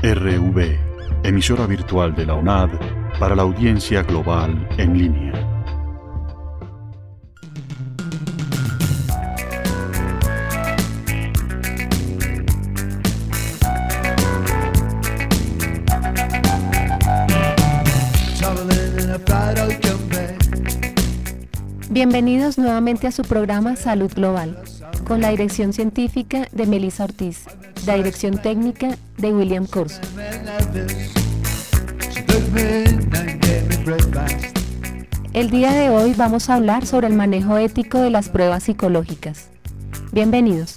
RV, emisora virtual de la UNAD para la audiencia global en línea. Bienvenidos nuevamente a su programa Salud Global, con la dirección científica de Melissa Ortiz, la dirección técnica de William Corso. El día de hoy vamos a hablar sobre el manejo ético de las pruebas psicológicas. Bienvenidos.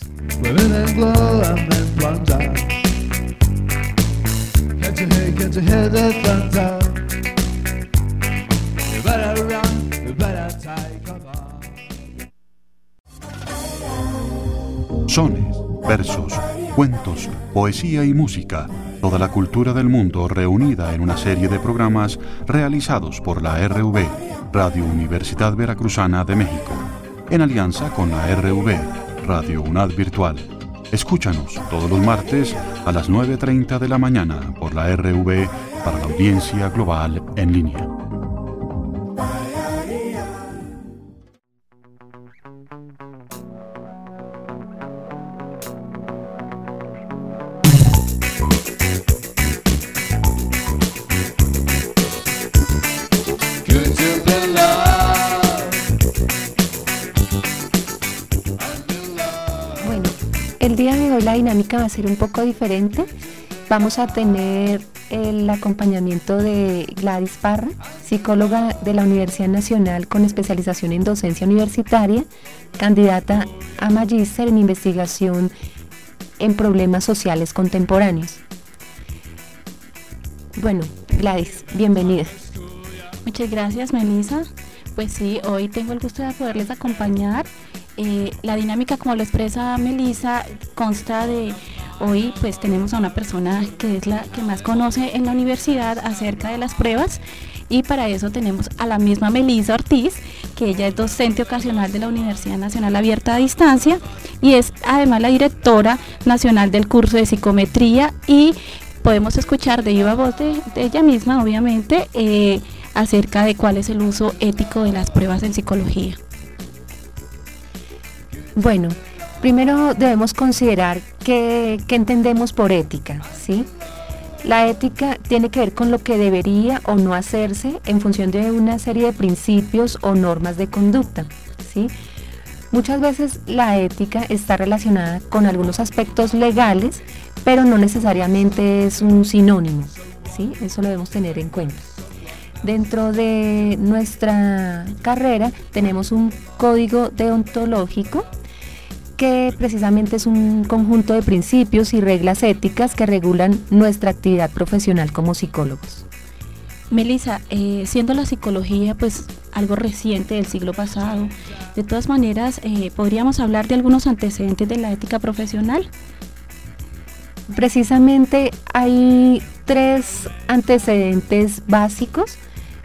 Sones, versos, cuentos, poesía y música, toda la cultura del mundo reunida en una serie de programas realizados por la RV, Radio Universidad Veracruzana de México, en alianza con la RV, Radio UNAD Virtual. Escúchanos todos los martes a las 9:30 de la mañana por la RV para la audiencia global en línea. El día de hoy la dinámica va a ser un poco diferente. Vamos a tener el acompañamiento de Gladys Parra, psicóloga de la Universidad Nacional con especialización en docencia universitaria, candidata a magíster en investigación en problemas sociales contemporáneos. Bueno, Gladys, bienvenida. Muchas gracias, Melissa. Pues sí, hoy tengo el gusto de poderles acompañar. La dinámica, como lo expresa Melissa, consta de hoy pues tenemos a una persona que es la que más conoce en la universidad acerca de las pruebas, y para eso tenemos a la misma Melissa Ortiz, que ella es docente ocasional de la Universidad Nacional Abierta a Distancia y es además la directora nacional del curso de psicometría, y podemos escuchar de viva voz de ella misma, obviamente, acerca de cuál es el uso ético de las pruebas en psicología. Bueno, primero debemos considerar qué entendemos por ética, ¿sí? La ética tiene que ver con lo que debería o no hacerse en función de una serie de principios o normas de conducta, ¿sí? Muchas veces la ética está relacionada con algunos aspectos legales, pero no necesariamente es un sinónimo, ¿sí? Eso lo debemos tener en cuenta. Dentro de nuestra carrera tenemos un código deontológico que precisamente es un conjunto de principios y reglas éticas que regulan nuestra actividad profesional como psicólogos. Melissa, siendo la psicología pues algo reciente del siglo pasado, de todas maneras podríamos hablar de algunos antecedentes de la ética profesional. Precisamente hay 3 antecedentes básicos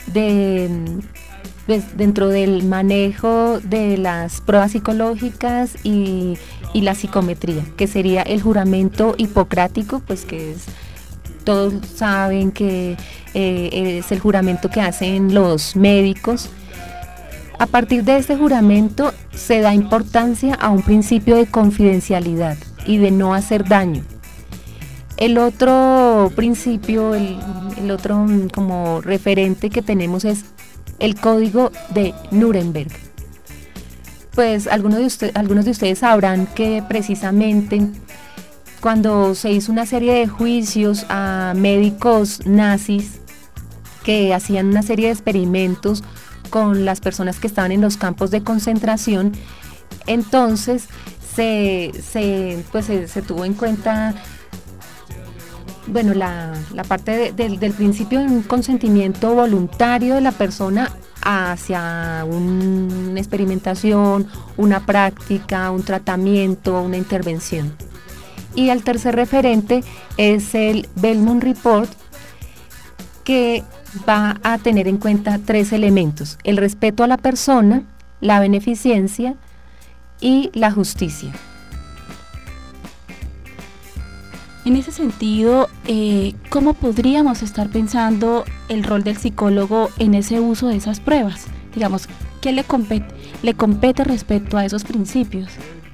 dentro del manejo de las pruebas psicológicas y la psicometría, que sería el juramento hipocrático, pues que es, todos saben que es el juramento que hacen los médicos. A partir de este juramento se da importancia a un principio de confidencialidad y de no hacer daño. El otro principio, el otro como referente que tenemos es el Código de Nuremberg. Pues algunos de ustedes sabrán que precisamente cuando se hizo una serie de juicios a médicos nazis que hacían una serie de experimentos con las personas que estaban en los campos de concentración, entonces se tuvo en cuenta, bueno, la parte del principio de un consentimiento voluntario de la persona hacia una experimentación, una práctica, un tratamiento, una intervención. Y el tercer referente es el Belmont Report, que va a tener en cuenta 3 elementos: el respeto a la persona, la beneficencia y la justicia. En ese sentido, ¿cómo podríamos estar pensando el rol del psicólogo en ese uso de esas pruebas? Digamos, ¿qué le compete respecto a esos principios?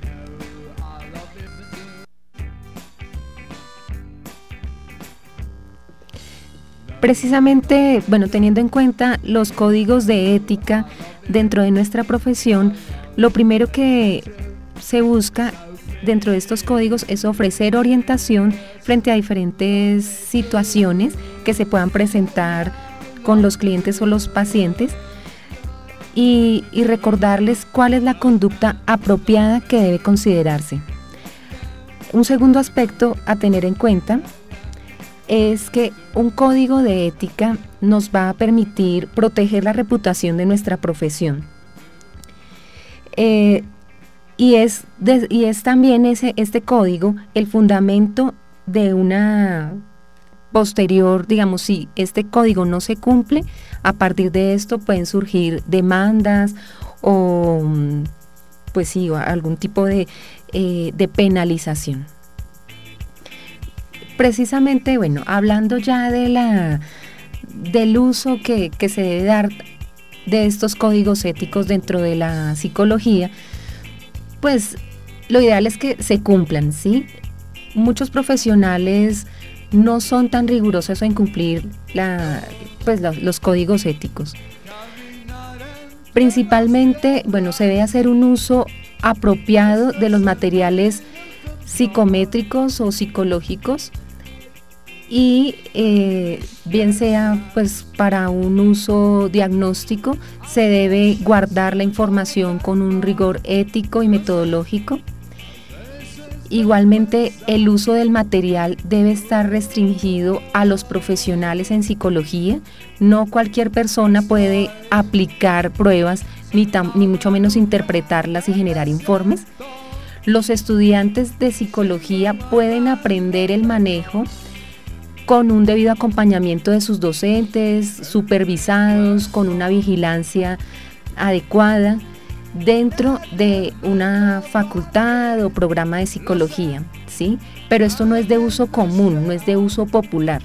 Precisamente, bueno, teniendo en cuenta los códigos de ética dentro de nuestra profesión, lo primero que se busca dentro de estos códigos es ofrecer orientación frente a diferentes situaciones que se puedan presentar con los clientes o los pacientes y recordarles cuál es la conducta apropiada que debe considerarse. Un segundo aspecto a tener en cuenta es que un código de ética nos va a permitir proteger la reputación de nuestra profesión. Y es también este código el fundamento de una posterior, digamos, si este código no se cumple, a partir de esto pueden surgir demandas o, pues sí, algún tipo de penalización. Precisamente, bueno, hablando ya del uso que se debe dar de estos códigos éticos dentro de la psicología, pues lo ideal es que se cumplan, ¿sí? Muchos profesionales no son tan rigurosos en cumplir los códigos éticos. Principalmente, bueno, se debe hacer un uso apropiado de los materiales psicométricos o psicológicos y bien sea pues para un uso diagnóstico se debe guardar la información con un rigor ético y metodológico. Igualmente el uso del material debe estar restringido a los profesionales en psicología. No cualquier persona puede aplicar pruebas ni mucho menos interpretarlas y generar informes. Los estudiantes de psicología pueden aprender el manejo con un debido acompañamiento de sus docentes, supervisados, con una vigilancia adecuada dentro de una facultad o programa de psicología, ¿sí? Pero esto no es de uso común, no es de uso popular.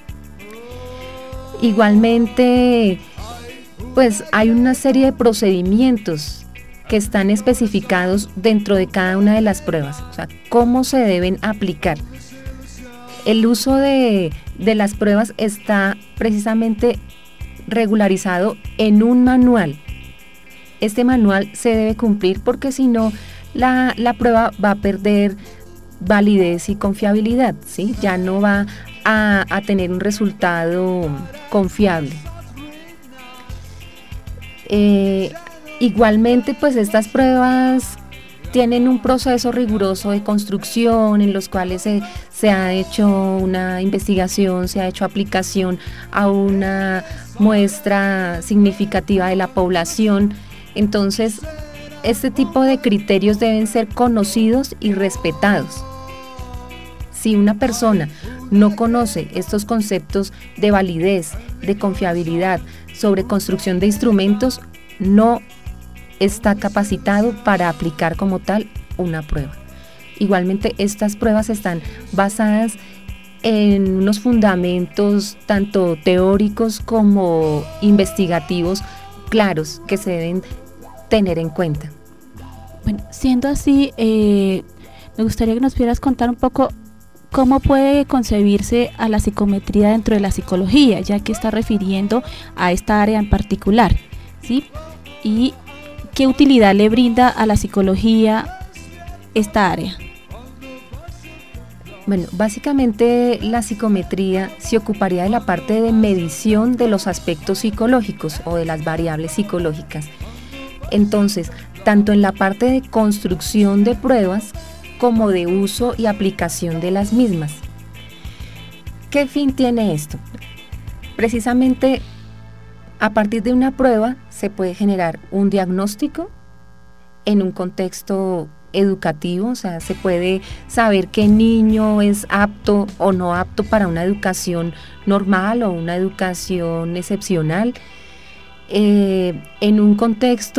Igualmente, pues hay una serie de procedimientos que están especificados dentro de cada una de las pruebas, o sea, cómo se deben aplicar. El uso de las pruebas está precisamente regularizado en un manual. Este manual se debe cumplir porque si no, la prueba va a perder validez y confiabilidad, ¿sí? Ya no va a tener un resultado confiable. Igualmente, pues estas pruebas tienen un proceso riguroso de construcción en los cuales se ha hecho una investigación, se ha hecho aplicación a una muestra significativa de la población. Entonces, este tipo de criterios deben ser conocidos y respetados. Si una persona no conoce estos conceptos de validez, de confiabilidad, sobre construcción de instrumentos, no está capacitado para aplicar como tal una prueba. Igualmente, estas pruebas están basadas en unos fundamentos tanto teóricos como investigativos claros que se deben tener en cuenta. Bueno, siendo así, me gustaría que nos pudieras contar un poco cómo puede concebirse a la psicometría dentro de la psicología, ya que está refiriendo a esta área en particular, ¿sí? Y ¿qué utilidad le brinda a la psicología esta área? Bueno, básicamente la psicometría se ocuparía de la parte de medición de los aspectos psicológicos o de las variables psicológicas. Entonces, tanto en la parte de construcción de pruebas como de uso y aplicación de las mismas. ¿Qué fin tiene esto? Precisamente, a partir de una prueba se puede generar un diagnóstico en un contexto educativo, o sea, se puede saber qué niño es apto o no apto para una educación normal o una educación excepcional. En un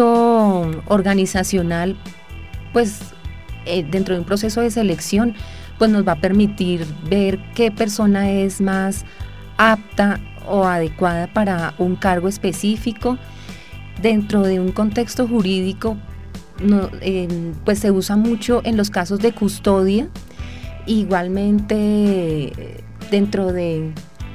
contexto organizacional, pues dentro de un proceso de selección pues nos va a permitir ver qué persona es más apta o adecuada para un cargo específico. Dentro de un contexto jurídico, pues se usa mucho en los casos de custodia, igualmente dentro de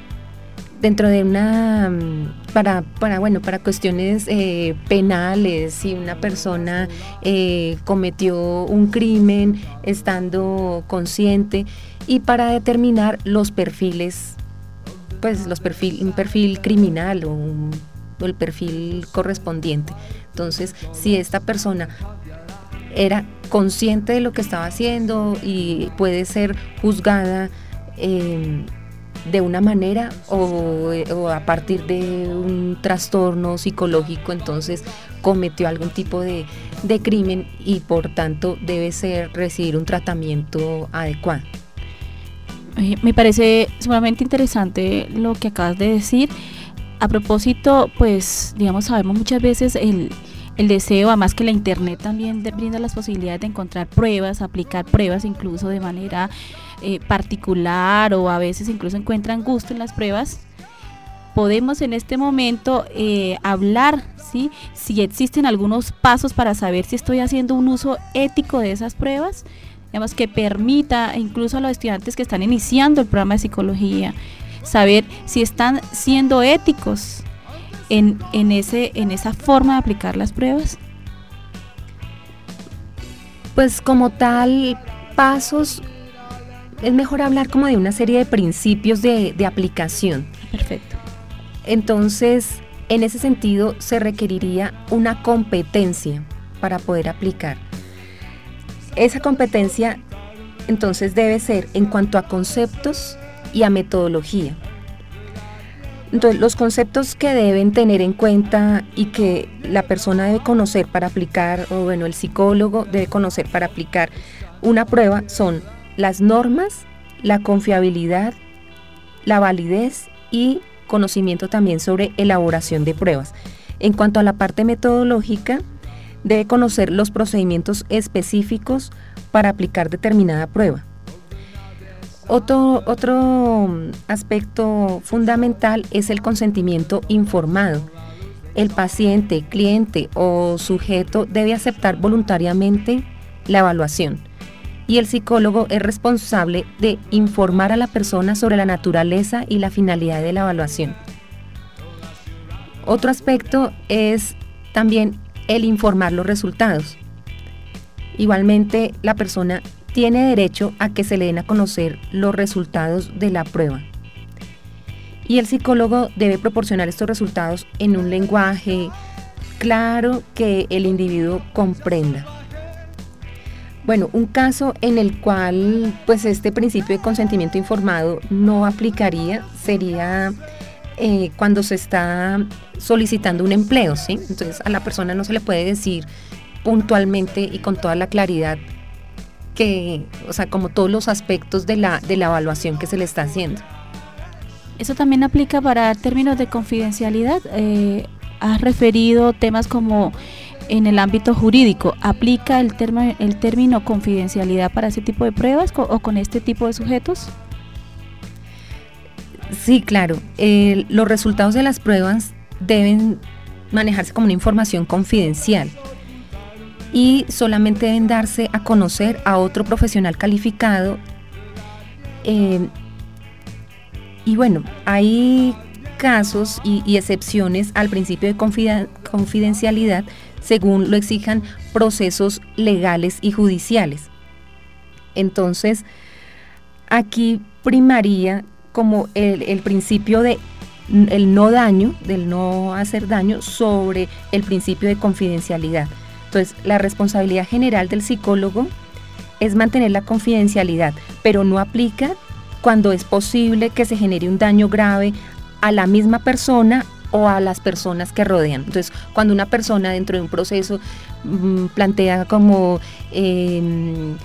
una para cuestiones penales, si una persona cometió un crimen estando consciente, y para determinar los perfiles, pues un perfil criminal o el perfil correspondiente. Entonces, si esta persona era consciente de lo que estaba haciendo y puede ser juzgada de una manera o a partir de un trastorno psicológico, entonces cometió algún tipo de crimen y por tanto debe recibir un tratamiento adecuado. Me parece sumamente interesante lo que acabas de decir. A propósito, pues digamos, sabemos muchas veces el deseo, además que la internet también brinda las posibilidades de encontrar pruebas, aplicar pruebas incluso de manera particular, o a veces incluso encuentran gusto en las pruebas. Podemos en este momento hablar, ¿sí?, si existen algunos pasos para saber si estoy haciendo un uso ético de esas pruebas, digamos, que permita incluso a los estudiantes que están iniciando el programa de psicología saber si están siendo éticos en esa forma de aplicar las pruebas. Pues como tal, pasos, es mejor hablar como de una serie de principios de aplicación. Perfecto. Entonces, en ese sentido, se requeriría una competencia para poder aplicar. Esa competencia, entonces, debe ser en cuanto a conceptos y a metodología. Entonces, los conceptos que deben tener en cuenta y que la persona debe conocer para aplicar, o bueno, el psicólogo debe conocer para aplicar una prueba, son las normas, la confiabilidad, la validez y conocimiento también sobre elaboración de pruebas. En cuanto a la parte metodológica, debe conocer los procedimientos específicos para aplicar determinada prueba. Otro aspecto fundamental es el consentimiento informado. El paciente, cliente o sujeto debe aceptar voluntariamente la evaluación, y el psicólogo es responsable de informar a la persona sobre la naturaleza y la finalidad de la evaluación. Otro aspecto es también el informar los resultados. Igualmente, la persona tiene derecho a que se le den a conocer los resultados de la prueba. Y el psicólogo debe proporcionar estos resultados en un lenguaje claro que el individuo comprenda. Bueno, un caso en el cual pues este principio de consentimiento informado no aplicaría sería cuando se está solicitando un empleo, ¿sí? Entonces a la persona no se le puede decir puntualmente y con toda la claridad como todos los aspectos de la evaluación que se le está haciendo. Eso también aplica para términos de confidencialidad. Has referido temas como en el ámbito jurídico. ¿Aplica el término confidencialidad para ese tipo de pruebas o con este tipo de sujetos? Sí, claro. Los resultados de las pruebas deben manejarse como una información confidencial y solamente deben darse a conocer a otro profesional calificado. Y bueno, hay casos y excepciones al principio de confidencialidad según lo exijan procesos legales y judiciales. Entonces, aquí primaría como el principio del no hacer daño sobre el principio de confidencialidad. Entonces, la responsabilidad general del psicólogo es mantener la confidencialidad, pero no aplica cuando es posible que se genere un daño grave a la misma persona o a las personas que rodean. Entonces, cuando una persona dentro de un proceso plantea como un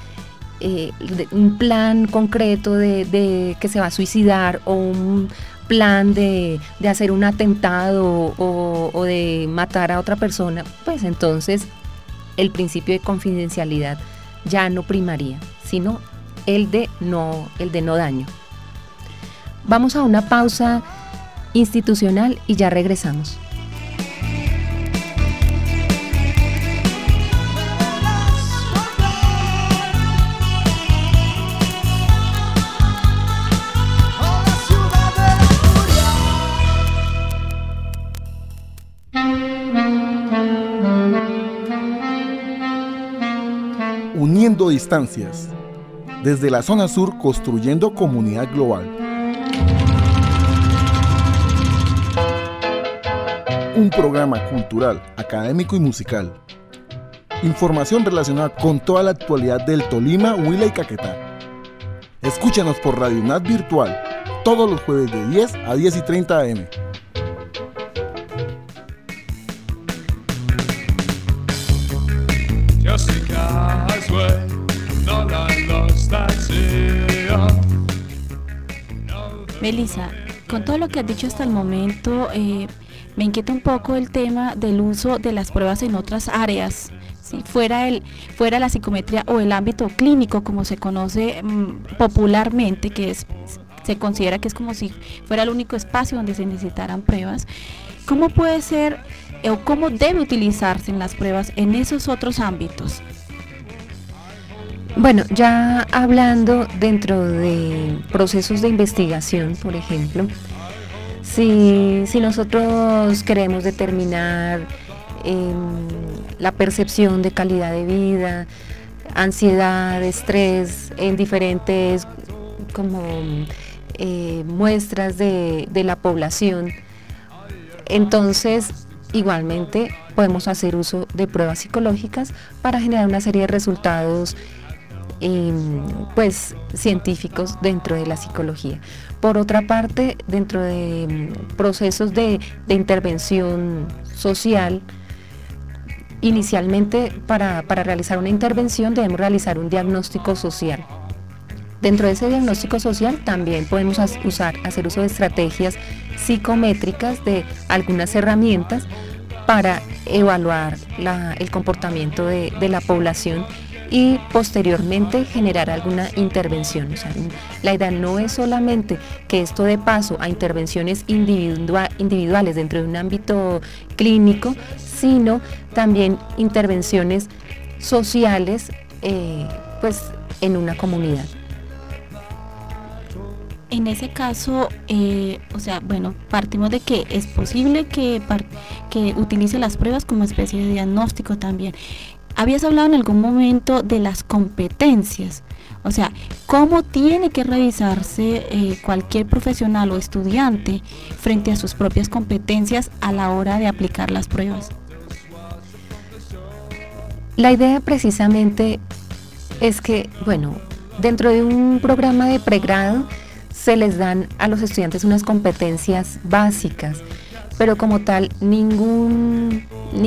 plan concreto de que se va a suicidar, o un plan de hacer un atentado o de matar a otra persona, pues entonces el principio de confidencialidad ya no primaría, sino el de no daño. Vamos a una pausa institucional y ya regresamos. Uniendo distancias. Desde la zona sur, construyendo comunidad global. Un programa cultural, académico y musical. Información relacionada con toda la actualidad del Tolima, Huila y Caquetá. Escúchanos por Radio UNAD Virtual, todos los jueves de 10 a 10:30 am. Melissa, con todo lo que has dicho hasta el momento, me inquieta un poco el tema del uso de las pruebas en otras áreas, ¿sí? fuera la psicometría o el ámbito clínico, como se conoce popularmente, se considera que es como si fuera el único espacio donde se necesitaran pruebas. ¿Cómo puede ser o cómo debe utilizarse en las pruebas en esos otros ámbitos? Bueno, ya hablando dentro de procesos de investigación, por ejemplo, si nosotros queremos determinar la percepción de calidad de vida, ansiedad, estrés en diferentes como muestras de la población, entonces igualmente podemos hacer uso de pruebas psicológicas para generar una serie de resultados pues científicos dentro de la psicología. Por otra parte, dentro de procesos de intervención social, inicialmente para realizar una intervención debemos realizar un diagnóstico social. Dentro de ese diagnóstico social también podemos hacer uso de estrategias psicométricas, de algunas herramientas para evaluar el comportamiento de la población y posteriormente generar alguna intervención. O sea, la idea no es solamente que esto dé paso a intervenciones individuales dentro de un ámbito clínico, sino también intervenciones sociales pues en una comunidad. En ese caso, partimos de que es posible que utilice las pruebas como especie de diagnóstico también. Habías hablado en algún momento de las competencias, o sea, ¿cómo tiene que revisarse cualquier profesional o estudiante frente a sus propias competencias a la hora de aplicar las pruebas? La idea precisamente es que, dentro de un programa de pregrado se les dan a los estudiantes unas competencias básicas, pero como tal ningún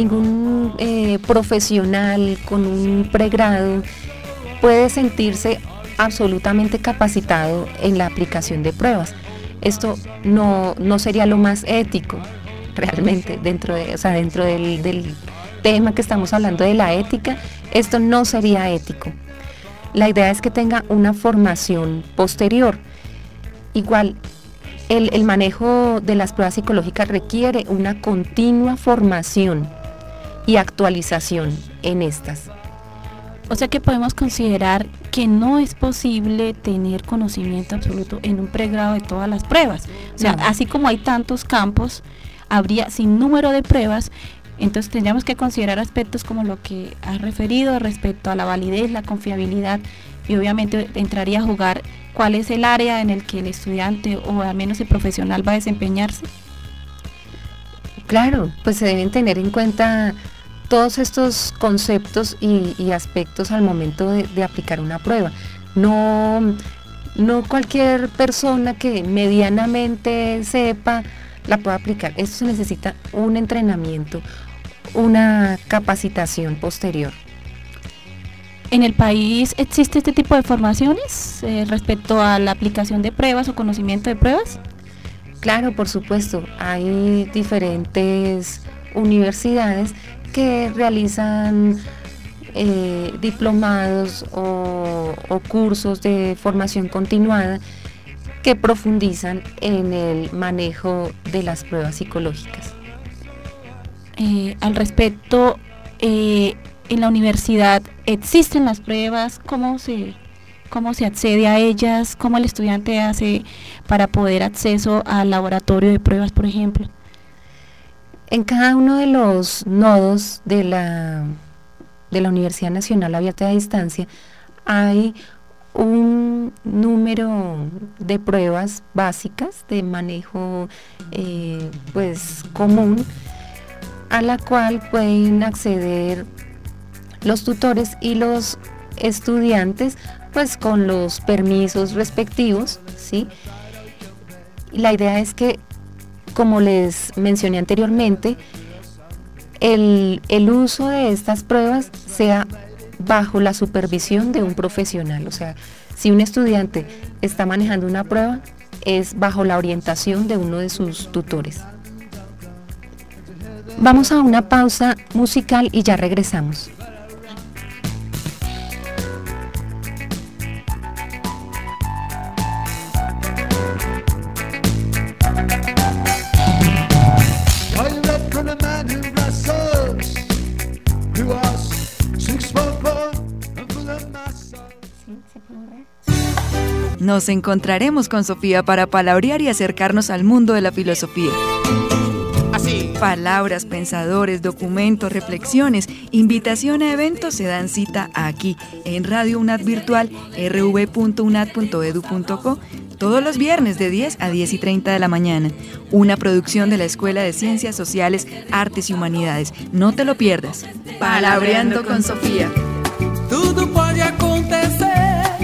profesional con un pregrado puede sentirse absolutamente capacitado en la aplicación de pruebas. Esto no sería lo más ético realmente dentro del tema que estamos hablando de la ética. Esto no sería ético. La idea es que tenga una formación posterior. Igual, el manejo de las pruebas psicológicas requiere una continua formación y actualización en estas. O sea que podemos considerar que no es posible tener conocimiento absoluto en un pregrado de todas las pruebas. O sea, así como hay tantos campos, habría sin número de pruebas. Entonces tendríamos que considerar aspectos como lo que has referido respecto a la validez, la confiabilidad, y obviamente entraría a jugar cuál es el área en el que el estudiante o al menos el profesional va a desempeñarse. Claro, pues se deben tener en cuenta todos estos conceptos y aspectos al momento de aplicar una prueba. No cualquier persona que medianamente sepa la puede aplicar. Esto se necesita un entrenamiento, una capacitación posterior. ¿En el país existe este tipo de formaciones respecto a la aplicación de pruebas o conocimiento de pruebas? Claro, por supuesto. Hay diferentes universidades que realizan diplomados o cursos de formación continuada que profundizan en el manejo de las pruebas psicológicas. Al respecto, en la universidad existen las pruebas, ¿cómo se accede a ellas? ¿Cómo el estudiante hace para poder acceso al laboratorio de pruebas, por ejemplo? En cada uno de los nodos de la Universidad Nacional Abierta de Distancia hay un número de pruebas básicas de manejo pues común, a la cual pueden acceder los tutores y los estudiantes pues con los permisos respectivos, ¿sí? La idea es que, como les mencioné anteriormente, el uso de estas pruebas sea bajo la supervisión de un profesional. O sea, si un estudiante está manejando una prueba, es bajo la orientación de uno de sus tutores. Vamos a una pausa musical y ya regresamos. Nos encontraremos con Sofía para palabrear y acercarnos al mundo de la filosofía. Así. Palabras, pensadores, documentos, reflexiones, invitación a eventos se dan cita aquí, en Radio UNAD Virtual, rv.unad.edu.co, todos los viernes de 10 a 10:30 de la mañana. Una producción de la Escuela de Ciencias Sociales, Artes y Humanidades. No te lo pierdas. Palabreando con Sofía. Tudo pode acontecer.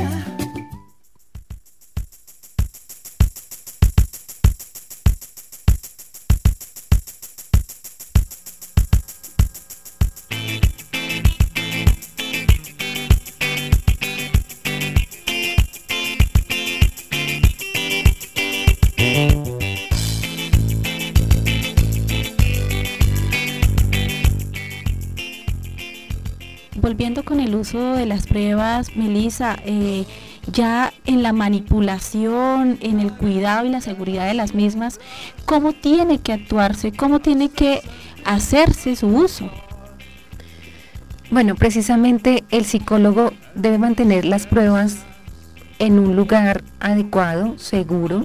Volviendo con el uso de las pruebas, Melissa, ya en la manipulación, en el cuidado y la seguridad de las mismas, ¿cómo tiene que actuarse? ¿Cómo tiene que hacerse su uso? Bueno, precisamente el psicólogo debe mantener las pruebas en un lugar adecuado, seguro,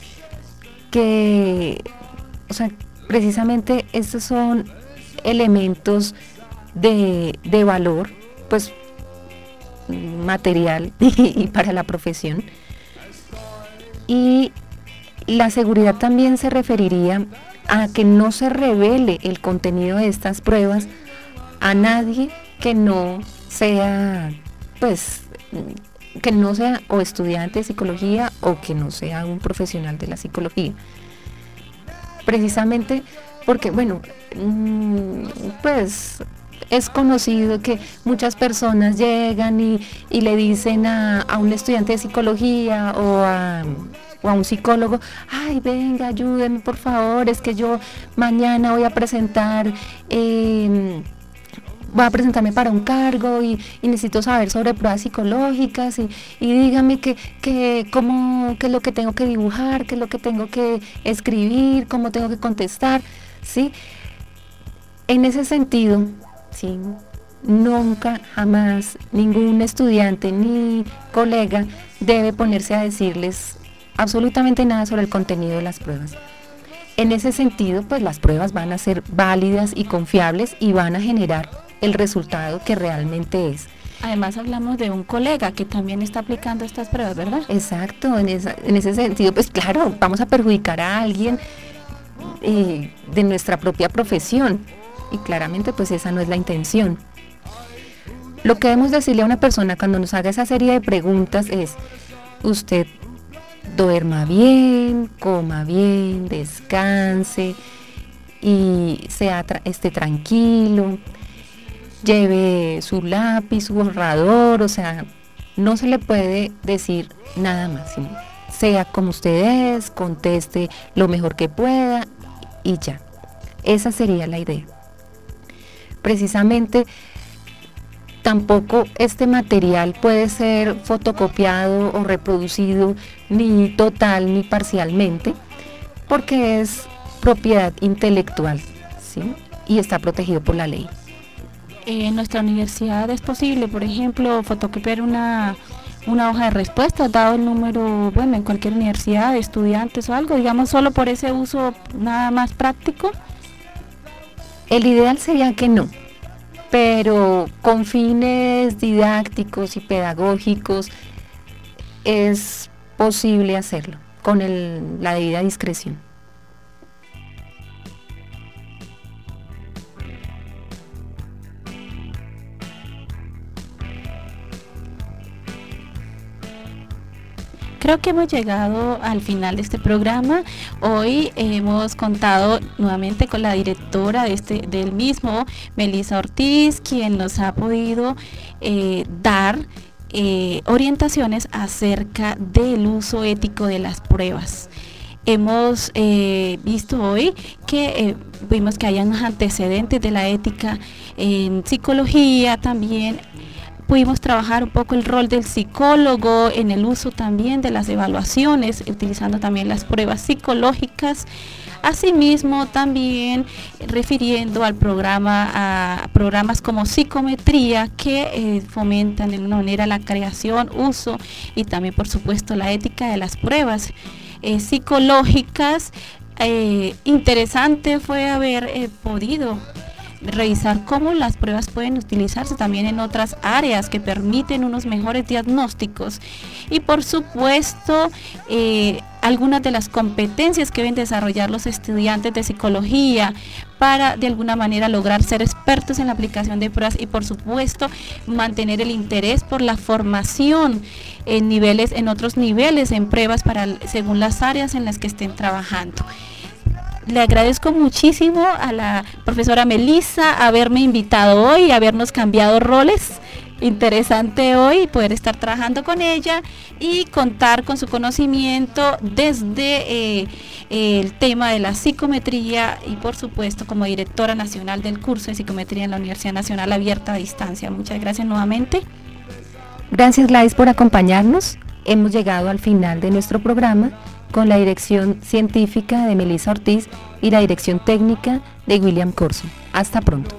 o sea, precisamente estos son elementos de valor, pues material y para la profesión. Y la seguridad también se referiría a que no se revele el contenido de estas pruebas a nadie que no sea, pues, que no sea o estudiante de psicología o que no sea un profesional de la psicología. Precisamente porque, bueno, pues es conocido que muchas personas llegan y le dicen a un estudiante de psicología o a un psicólogo: ay, venga, ayúdenme por favor, es que yo mañana voy a presentarme para un cargo y necesito saber sobre pruebas psicológicas y dígame qué es lo que tengo que dibujar, qué es lo que tengo que escribir, cómo tengo que contestar, ¿sí? En ese sentido, sí, nunca, jamás, ningún estudiante ni colega debe ponerse a decirles absolutamente nada sobre el contenido de las pruebas. En ese sentido, pues las pruebas van a ser válidas y confiables y van a generar el resultado que realmente es. Además hablamos de un colega que también está aplicando estas pruebas, ¿verdad? Exacto, en ese sentido, pues claro, vamos a perjudicar a alguien de nuestra propia profesión y claramente pues esa no es la intención. Lo que debemos decirle a una persona cuando nos haga esa serie de preguntas es: usted duerma bien, coma bien, descanse y esté tranquilo, lleve su lápiz, su borrador, o sea, no se le puede decir nada más, sino sea como usted es, conteste lo mejor que pueda y ya. Esa sería la idea. Precisamente tampoco este material puede ser fotocopiado o reproducido ni total ni parcialmente, porque es propiedad intelectual, ¿sí? Y está protegido por la ley. En nuestra universidad es posible, por ejemplo, fotocopiar una hoja de respuesta, dado el número, bueno, en cualquier universidad de estudiantes o algo, digamos, solo por ese uso nada más práctico. El ideal sería que no, pero con fines didácticos y pedagógicos es posible hacerlo, con la debida discreción. Creo que hemos llegado al final de este programa. Hoy hemos contado nuevamente con la directora del mismo, Melissa Ortiz, quien nos ha podido dar orientaciones acerca del uso ético de las pruebas. Hemos visto hoy que vimos que hay unos antecedentes de la ética en psicología también. Pudimos trabajar un poco el rol del psicólogo en el uso también de las evaluaciones, utilizando también las pruebas psicológicas. Asimismo, también refiriendo a programas como psicometría que fomentan de una manera la creación, uso y también, por supuesto, la ética de las pruebas psicológicas. Interesante fue haber podido revisar cómo las pruebas pueden utilizarse también en otras áreas que permiten unos mejores diagnósticos y, por supuesto, algunas de las competencias que deben desarrollar los estudiantes de psicología para de alguna manera lograr ser expertos en la aplicación de pruebas y, por supuesto, mantener el interés por la formación en otros niveles en pruebas según las áreas en las que estén trabajando. Le agradezco muchísimo a la profesora Melissa haberme invitado hoy, habernos cambiado roles. Interesante hoy poder estar trabajando con ella y contar con su conocimiento desde el tema de la psicometría y, por supuesto, como directora nacional del curso de psicometría en la Universidad Nacional Abierta a Distancia. Muchas gracias nuevamente. Gracias, Gladys, por acompañarnos. Hemos llegado al final de nuestro programa con la dirección científica de Melissa Ortiz y la dirección técnica de William Corso. Hasta pronto.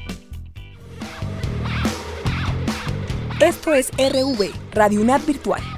Esto es RV, Radio UNAD Virtual.